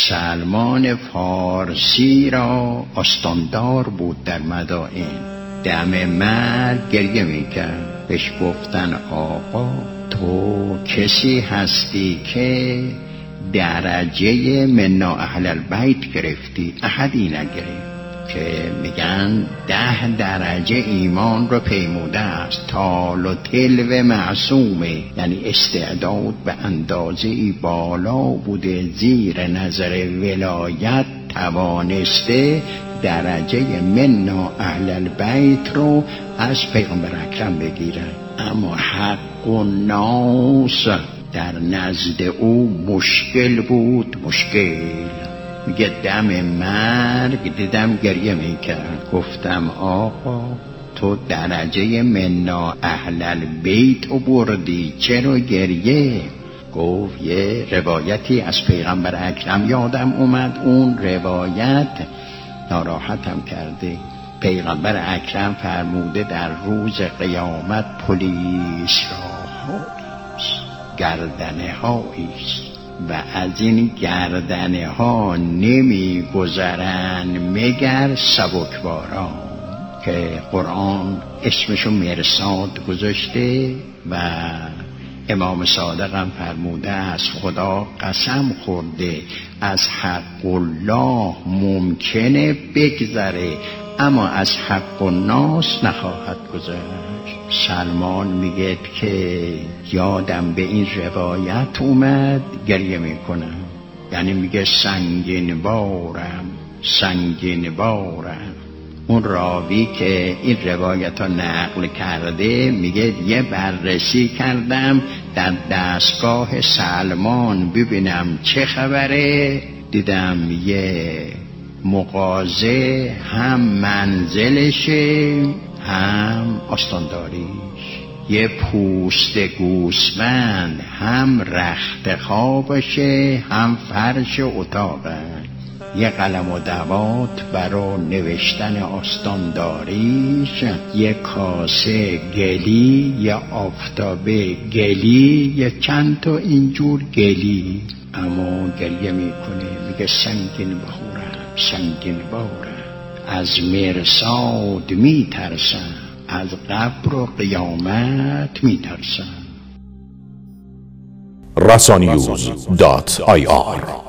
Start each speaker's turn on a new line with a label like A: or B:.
A: سلمان فارسی را آستاندار بود در مدائن. دم مرگ گریه میکرد. بهش گفتن آقا تو کسی هستی که درجه منا اهل البیت گرفتی، احدی نگرفت. که میگن 10 درجه ایمان رو پیموده است. تال و تلو معصومه، یعنی استعداد به اندازه ای بالا بوده، زیر نظر ولایت توانسته درجه منا اهل البیت رو از پیغمبر اکرم بگیرن. اما حق و ناس در نزد او مشکل بود. مشکل میگه دم مرگ دیدم گریه میکرد. گفتم آقا تو درجه منا اهل البیت رو بردی، چرا گریه؟ گفت یه روایتی از پیغمبر اکرم یادم اومد، اون روایت ناراحتم کرده. پیغمبر اکرم فرموده در روز قیامت پلیس راهاییست، گردنه هاییست و از این گردنه ها نمی گذرن مگر سبکباران، که قرآن اسمشو مرصاد گذاشته و امام صادق هم فرموده از خدا قسم خورده از حق الله ممکنه بگذره اما از حق الناس نخواهد گذشت. سلمان میگه که یادم به این روایت اومد گریه میکنم. یعنی میگه سنگین بارم سنگین بارم. اون راوی که این روایت ها نقل کرده میگه یه بررسی کردم در دستگاه سلمان ببینم چه خبره. دیدم یه مغازه هم منزلشه هم آستانداریش، یه پوست گوسفند هم رخت خوابشه هم فرش اتاقه، یه قلم و دوات برای نوشتن آستانداریش، یه کاسه گلی، یه آفتابه گلی، یه چند تا اینجور گلی. اما گریه میکنه میگه سنگین بخورم سنگین بارم، از مرصاد میترسم، از قبر و قیامت میترسم.
B: rasaninews.ir